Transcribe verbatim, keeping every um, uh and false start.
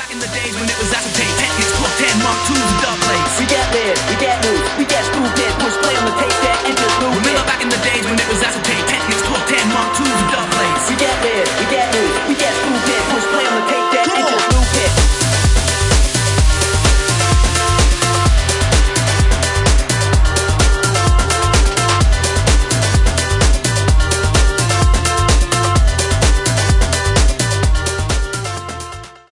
Back in the days when it was acetate, Technics, Block ten, Mark twos and dub plates. We get lit, we get loose, we get stupid, push play on the tape deck.